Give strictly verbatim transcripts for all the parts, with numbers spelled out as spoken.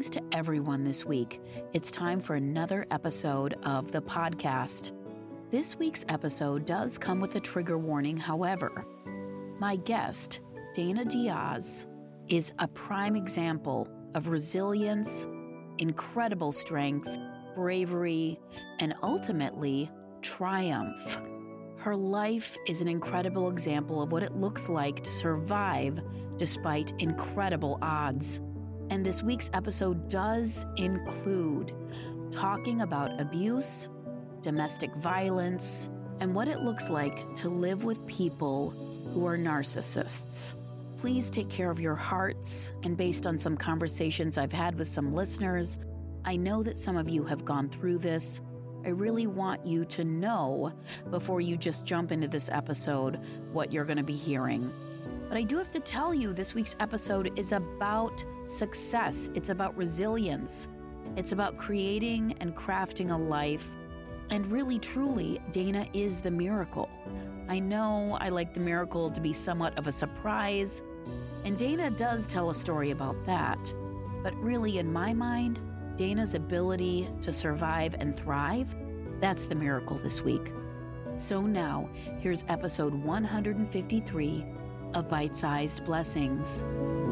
Greetings to everyone this week. It's time for another episode of the podcast. This week's episode does come with a trigger warning, however. My guest, Dana Diaz, is a prime example of resilience, incredible strength, bravery, and ultimately triumph. Her life is an incredible example of what it looks like to survive despite incredible odds. And this week's episode does include talking about abuse, domestic violence, and what it looks like to live with people who are narcissists. Please take care of your hearts, and based on some conversations I've had with some listeners, I know that some of you have gone through this. I really want you to know before you just jump into this episode what you're going to be hearing. But I do have to tell you, this week's episode is about success. It's about resilience. It's about creating and crafting a life. And really, truly, Dana is the miracle. I know I like the miracle to be somewhat of a surprise, and Dana does tell a story about that. But really, in my mind, Dana's ability to survive and thrive, that's the miracle this week. So now, here's episode one hundred fifty-three of Bite-Sized Blessings.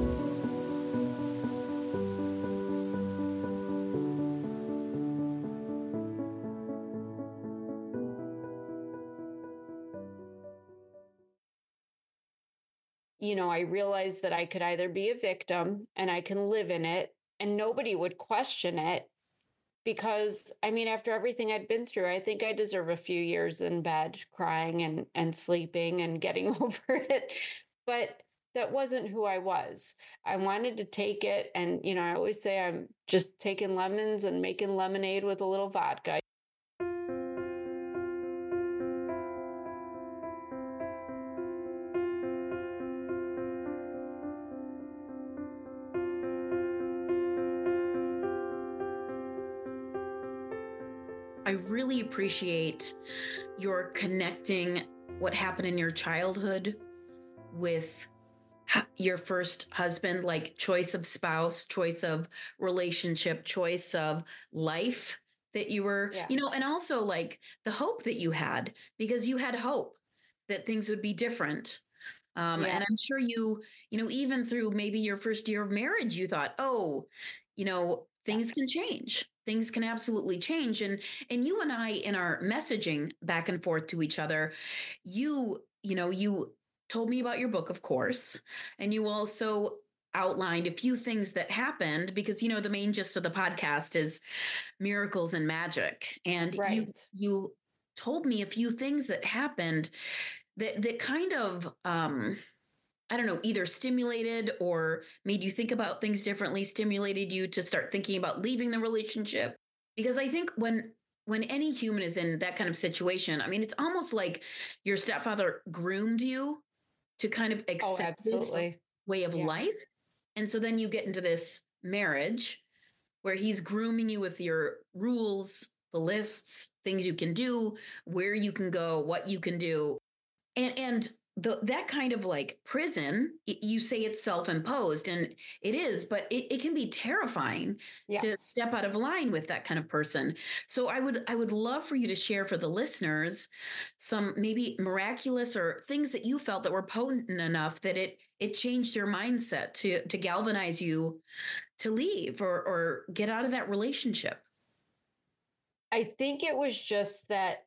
You know, I realized that I could either be a victim and I can live in it and nobody would question it because, I mean, after everything I'd been through, I think I deserve a few years in bed crying and, and sleeping and getting over it. But that wasn't who I was. I wanted to take it. And, you know, I always say I'm just taking lemons and making lemonade with a little vodka. I really appreciate your connecting what happened in your childhood with your first husband, like choice of spouse, choice of relationship, choice of life that you were, yeah. you know, and also like the hope that you had, because you had hope that things would be different. Um, yeah. And I'm sure you, you know, even through maybe your first year of marriage, you thought, oh, you know, things yes. can change. Things can absolutely change. And and you and I, in our messaging back and forth to each other, you, you know, you told me about your book, of course, and you also outlined a few things that happened because, you know, the main gist of the podcast is miracles and magic. And right. you you told me a few things that happened that that kind of um I don't know, either stimulated or made you think about things differently, stimulated you to start thinking about leaving the relationship. Because I think when when any human is in that kind of situation, I mean, it's almost like your stepfather groomed you to kind of accept oh, this way of yeah. life. And so then you get into this marriage where he's grooming you with your rules, the lists, things you can do, where you can go, what you can do. And and The, that kind of like prison, you say it's self-imposed, and it is, but it, it can be terrifying yes. to step out of line with that kind of person. So I would I would love for you to share for the listeners some maybe miraculous or things that you felt that were potent enough that it it changed your mindset to to galvanize you to leave or or get out of that relationship. I think it was just that,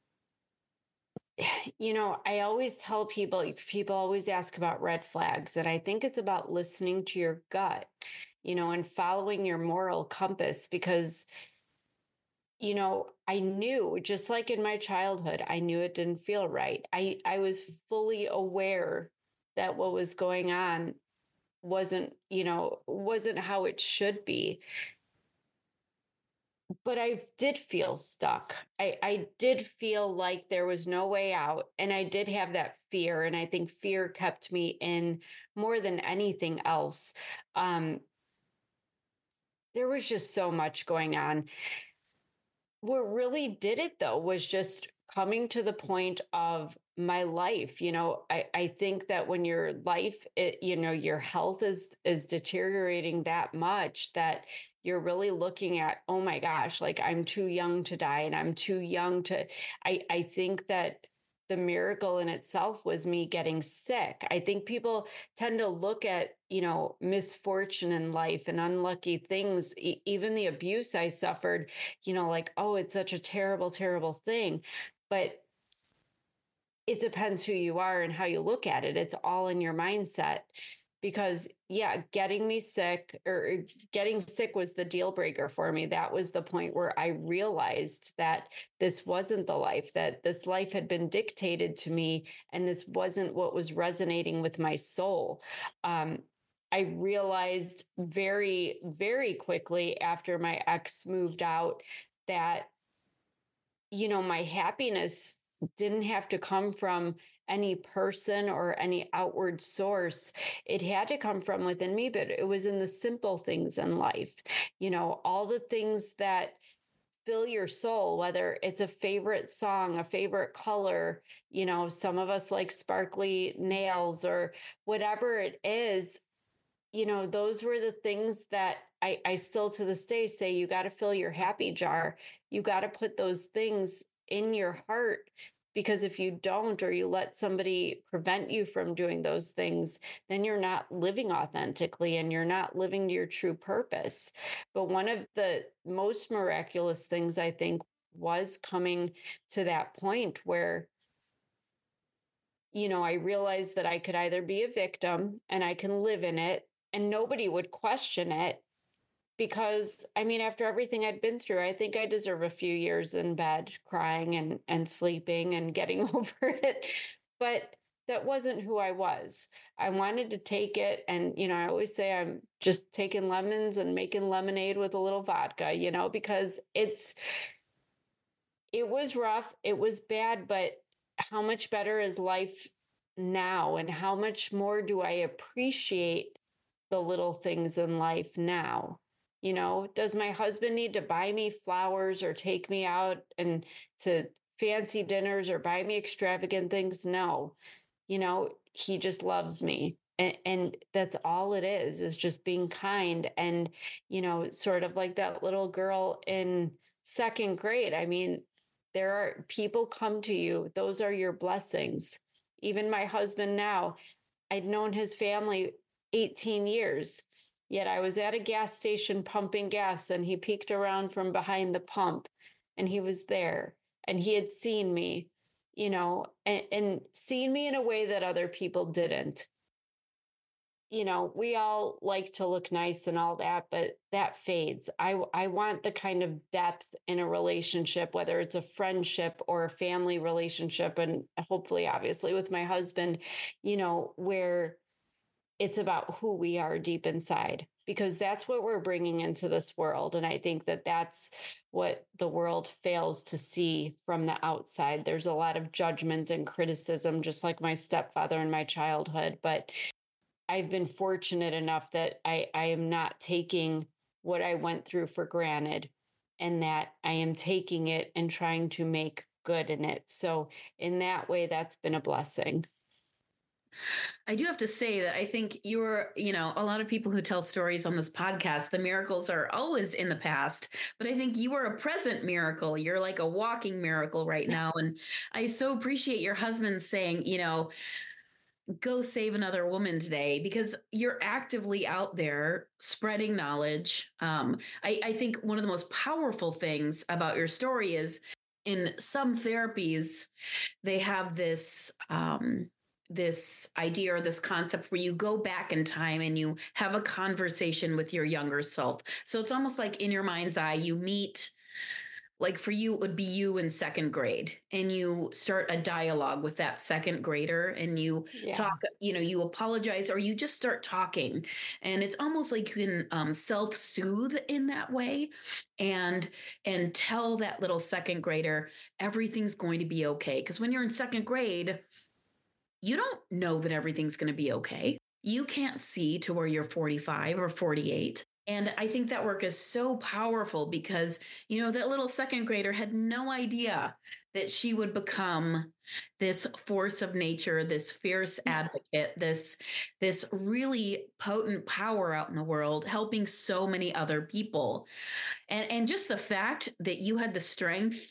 you know, I always tell people, people always ask about red flags, and I think it's about listening to your gut, you know, and following your moral compass, because, you know, I knew, just like in my childhood, I knew it didn't feel right. I, I was fully aware that what was going on wasn't, you know, wasn't how it should be. But I did feel stuck. I, I did feel like there was no way out. And I did have that fear. And I think fear kept me in more than anything else. Um, there was just so much going on. What really did it, though, was just coming to the point of my life. You know, I, I think that when your life, it, you know, your health is is deteriorating that much that you're really looking at, oh my gosh, like I'm too young to die and I'm too young to, I, I think that the miracle in itself was me getting sick. I think people tend to look at, you know, misfortune in life and unlucky things, e- even the abuse I suffered, you know, like, oh, it's such a terrible, terrible thing. But it depends who you are and how you look at it. It's all in your mindset. Because, yeah, getting me sick or getting sick was the deal breaker for me. That was the point where I realized that this wasn't the life, that this life had been dictated to me, and this wasn't what was resonating with my soul. Um, I realized very, very quickly after my ex moved out that, you know, my happiness didn't have to come from any person or any outward source. It had to come from within me, but it was in the simple things in life. You know, all the things that fill your soul, whether it's a favorite song, a favorite color, you know, some of us like sparkly nails or whatever it is, you know, those were the things that I, I still to this day say, you got to fill your happy jar. You got to put those things in your heart, because if you don't, or you let somebody prevent you from doing those things, then you're not living authentically and you're not living to your true purpose. But one of the most miraculous things, I think, was coming to that point where, you know, I realized that I could either be a victim and I can live in it and nobody would question it. Because, I mean, after everything I'd been through, I think I deserve a few years in bed crying and, and sleeping and getting over it. But that wasn't who I was. I wanted to take it. And, you know, I always say I'm just taking lemons and making lemonade with a little vodka, you know, because it's, it was rough. It was bad. But how much better is life now? And how much more do I appreciate the little things in life now? You know, does my husband need to buy me flowers or take me out and to fancy dinners or buy me extravagant things? No, you know, he just loves me. And, and that's all it is, is just being kind. And, you know, sort of like that little girl in second grade. I mean, there are people come to you. Those are your blessings. Even my husband now, I'd known his family eighteen years. Yet I was at a gas station pumping gas and he peeked around from behind the pump and he was there and he had seen me, you know, and, and seen me in a way that other people didn't. You know, we all like to look nice and all that, but that fades. I, I want the kind of depth in a relationship, whether it's a friendship or a family relationship, and hopefully, obviously, with my husband, you know, where it's about who we are deep inside, because that's what we're bringing into this world. And I think that that's what the world fails to see from the outside. There's a lot of judgment and criticism, just like my stepfather in my childhood. But I've been fortunate enough that I, I am not taking what I went through for granted, and that I am taking it and trying to make good in it. So in that way, that's been a blessing. I do have to say that I think you're, you know, a lot of people who tell stories on this podcast, the miracles are always in the past, but I think you are a present miracle. You're like a walking miracle right now. And I so appreciate your husband saying, you know, go save another woman today, because you're actively out there spreading knowledge. Um, I, I think one of the most powerful things about your story is in some therapies, they have this, um, this idea or this concept where you go back in time and you have a conversation with your younger self. So it's almost like in your mind's eye, you meet, like for you, it would be you in second grade, and you start a dialogue with that second grader and you Yeah. talk, you know, you apologize or you just start talking. And it's almost like you can um, self-soothe in that way and, and tell that little second grader, everything's going to be okay. Because when you're in second grade, you don't know that everything's going to be okay. You can't see to where you're forty-five or forty-eight. And I think that work is so powerful because, you know, that little second grader had no idea that she would become this force of nature, this fierce advocate, this this really potent power out in the world, helping so many other people. And and just the fact that you had the strength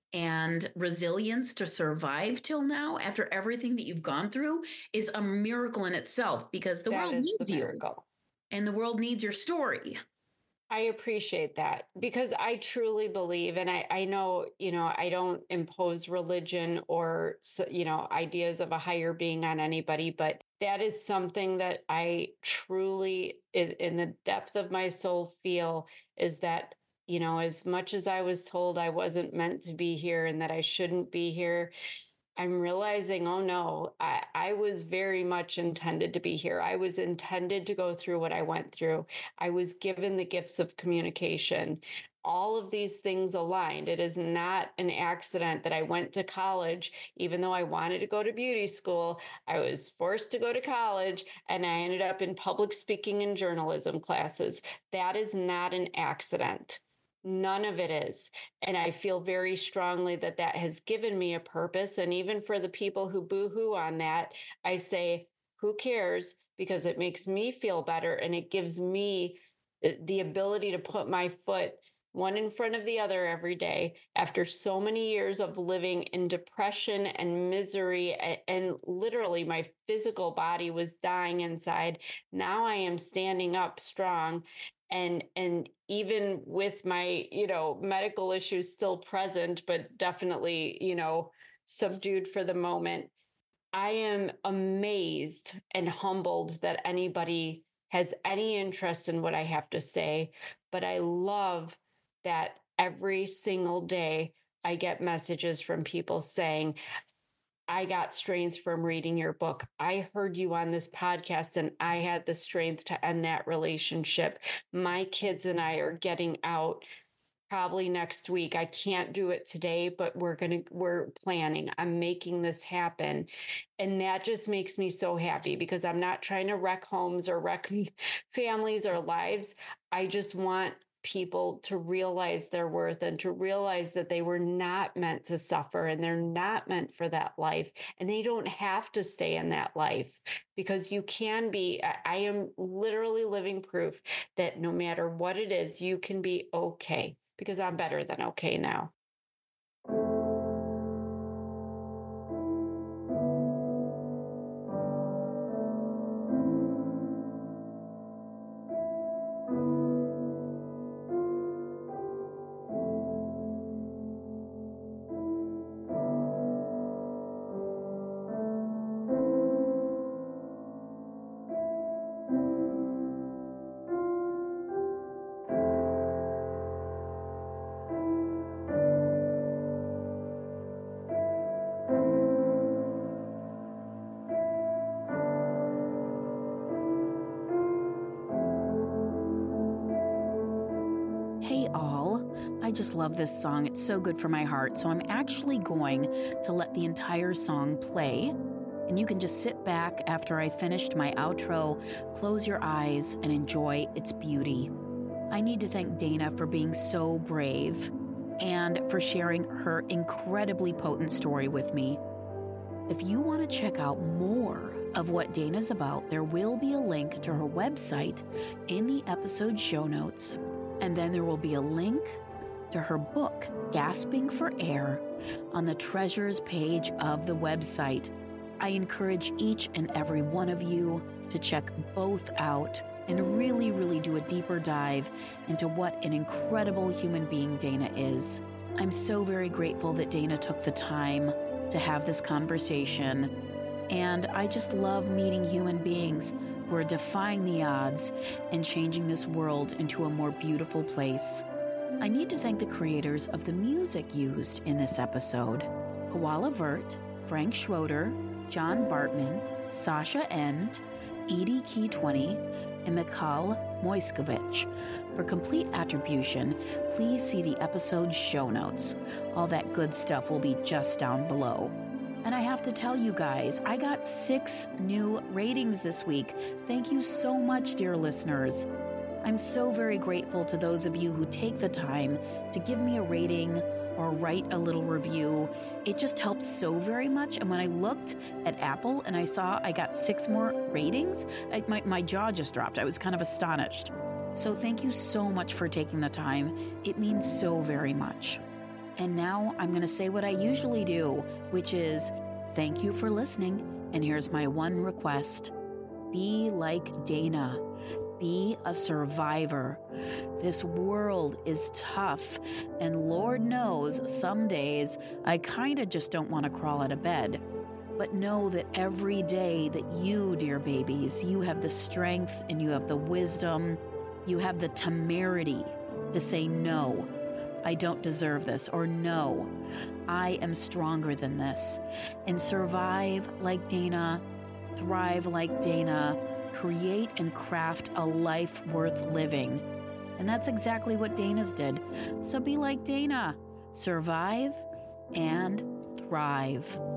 and resilience to survive till now after everything that you've gone through is a miracle in itself, because the That world is the needs you miracle. and the world needs your story. I appreciate that because I truly believe, and I, I know, you know, I don't impose religion or, s- you know, ideas of a higher being on anybody, but that is something that I truly, in, in the depth of my soul, feel is that, you know, as much as I was told I wasn't meant to be here and that I shouldn't be here, I'm realizing, oh no, I, I was very much intended to be here. I was intended to go through what I went through. I was given the gifts of communication. All of these things aligned. It is not an accident that I went to college, even though I wanted to go to beauty school. I was forced to go to college and I ended up in public speaking and journalism classes. That is not an accident. None of it is. And I feel very strongly that that has given me a purpose. And even for the people who boo-hoo on that, I say, who cares? Because it makes me feel better and it gives me the ability to put my foot one in front of the other every day after so many years of living in depression and misery. And literally my physical body was dying inside. Now I am standing up strong. And, and even with my, you know, medical issues still present, but definitely, you know, subdued for the moment, I am amazed and humbled that anybody has any interest in what I have to say. But I love that every single day I get messages from people saying, I got strength from reading your book. I heard you on this podcast and I had the strength to end that relationship. My kids and I are getting out probably next week. I can't do it today, but we're going to, we're planning. I'm making this happen. And that just makes me so happy because I'm not trying to wreck homes or wreck families or lives. I just want people to realize their worth and to realize that they were not meant to suffer and they're not meant for that life. And they don't have to stay in that life because you can be, I am literally living proof that no matter what it is, you can be okay because I'm better than okay now. Hey all, I just love this song. It's so good for my heart. So I'm actually going to let the entire song play. And you can just sit back after I finished my outro, close your eyes, and enjoy its beauty. I need to thank Dana for being so brave and for sharing her incredibly potent story with me. If you want to check out more of what Dana's about, there will be a link to her website in the episode show notes. And then there will be a link to her book, Gasping for Air, on the treasures page of the website. I encourage each and every one of you to check both out and really, really do a deeper dive into what an incredible human being Dana is. I'm so very grateful that Dana took the time to have this conversation. And I just love meeting human beings who are defying the odds and changing this world into a more beautiful place. I need to thank the creators of the music used in this episode: Koala Vert, Frank Schroeder, John Bartman, Sasha End, Edie Key twenty, and Mikhail Moiskovich. For complete attribution, please see the episode show notes. All that good stuff will be just down below. And I have to tell you guys, I got six new ratings this week. Thank you so much, dear listeners. I'm so very grateful to those of you who take the time to give me a rating or write a little review. It just helps so very much. And when I looked at Apple and I saw I got six more ratings, I, my, my jaw just dropped. I was kind of astonished. So thank you so much for taking the time. It means so very much. And now I'm going to say what I usually do, which is thank you for listening. And here's my one request. Be like Dana. Be a survivor. This world is tough, and Lord knows some days I kind of just don't want to crawl out of bed. But know that every day that you, dear babies, you have the strength and you have the wisdom, you have the temerity to say, no, I don't deserve this, or no, I am stronger than this. And survive like Dana, thrive like Dana, create and craft a life worth living. And that's exactly what Dana's did. So be like Dana. Survive and thrive.